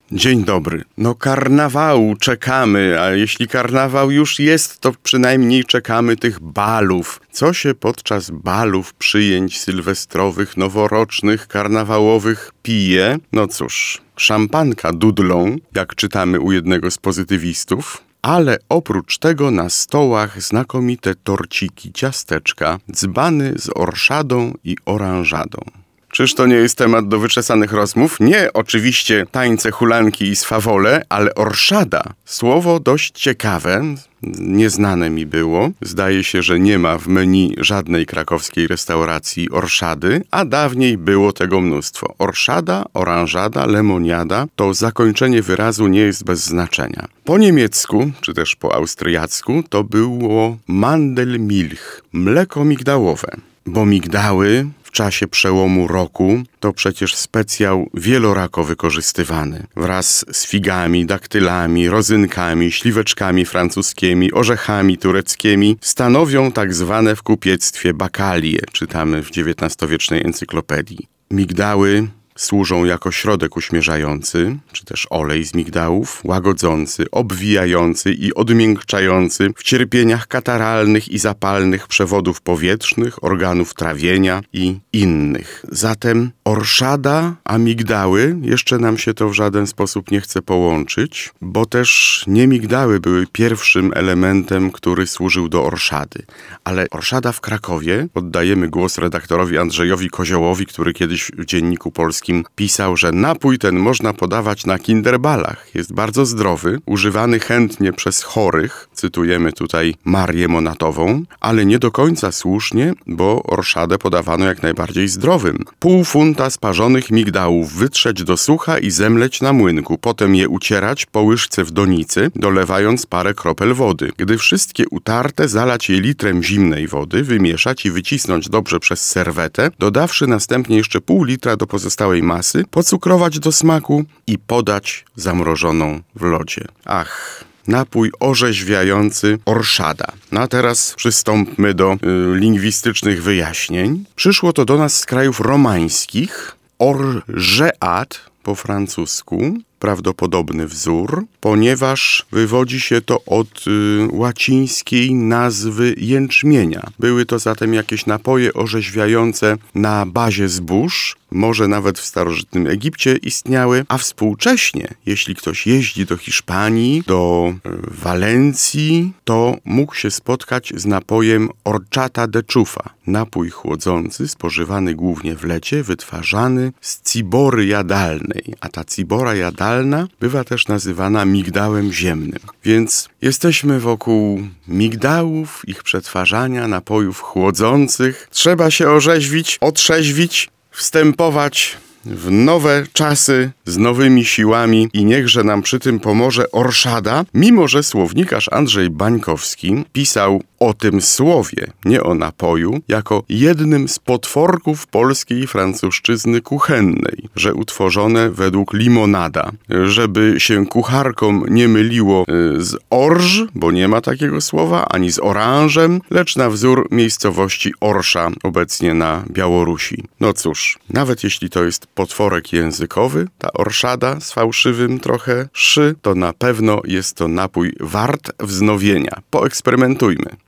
Dzień dobry. No karnawału czekamy, a jeśli karnawał już jest, to przynajmniej czekamy tych balów. Co się podczas balów, przyjęć sylwestrowych, noworocznych, karnawałowych pije? No cóż, szampanka dudlą, jak czytamy u jednego z pozytywistów. Ale oprócz tego na stołach znakomite torciki, ciasteczka, dzbany z orszadą i oranżadą. Czyż to nie jest temat do wyczesanych rozmów? Nie, oczywiście tańce, hulanki i swawole, ale orszada. Słowo dość ciekawe, nieznane mi było. Zdaje się, że nie ma w menu żadnej krakowskiej restauracji orszady, a dawniej było tego mnóstwo. Orszada, oranżada, lemoniada to zakończenie wyrazu nie jest bez znaczenia. Po niemiecku, czy też po austriacku to było Mandelmilch, mleko migdałowe, bo migdały w czasie przełomu roku to przecież specjał wielorako wykorzystywany. Wraz z figami, daktylami, rodzynkami, śliweczkami francuskimi, orzechami tureckimi stanowią tak zwane w kupiectwie bakalie, czytamy w XIX-wiecznej encyklopedii. Migdały służą jako środek uśmierzający, czy też olej z migdałów, łagodzący, obwijający i odmiękczający w cierpieniach kataralnych i zapalnych przewodów powietrznych, organów trawienia i innych. Zatem orszada, a migdały, jeszcze nam się to w żaden sposób nie chce połączyć, bo też nie migdały były pierwszym elementem, który służył do orszady. Ale orszada w Krakowie, oddajemy głos redaktorowi Andrzejowi Koziołowi, który kiedyś w Dzienniku Polskim pisał, że napój ten można podawać na kinderbalach. Jest bardzo zdrowy, używany chętnie przez chorych, cytujemy tutaj Marię Monatową, ale nie do końca słusznie, bo orszadę podawano jak najbardziej zdrowym. Pół funta sparzonych migdałów wytrzeć do sucha i zemleć na młynku, potem je ucierać po łyżce w donicy, dolewając parę kropel wody. Gdy wszystkie utarte, zalać je litrem zimnej wody, wymieszać i wycisnąć dobrze przez serwetę, dodawszy następnie jeszcze pół litra do pozostałej masy, pocukrować do smaku i podać zamrożoną w lodzie. Ach, napój orzeźwiający orszada. No a teraz przystąpmy do lingwistycznych wyjaśnień. Przyszło to do nas z krajów romańskich. Orgeat po francusku, prawdopodobny wzór, ponieważ wywodzi się to od łacińskiej nazwy jęczmienia. Były to zatem jakieś napoje orzeźwiające na bazie zbóż, może nawet w starożytnym Egipcie istniały, a współcześnie, jeśli ktoś jeździ do Hiszpanii, do Walencji, to mógł się spotkać z napojem horchata de chufa. Napój chłodzący, spożywany głównie w lecie, wytwarzany z cibory jadalnej, a ta cibora jadalna bywa też nazywana migdałem ziemnym. Więc jesteśmy wokół migdałów, ich przetwarzania, napojów chłodzących. Trzeba się orzeźwić, otrzeźwić, wstępować w nowe czasy z nowymi siłami i niechże nam przy tym pomoże orszada, mimo że słownikarz Andrzej Bańkowski pisał o tym słowie, nie o napoju, jako jednym z potworków polskiej francuszczyzny kuchennej, że utworzone według limonada. Żeby się kucharkom nie myliło z orż, bo nie ma takiego słowa, ani z oranżem, lecz na wzór miejscowości Orsza, obecnie na Białorusi. No cóż, nawet jeśli to jest potworek językowy, ta orszada z fałszywym trochę szy, to na pewno jest to napój wart wznowienia. Poeksperymentujmy.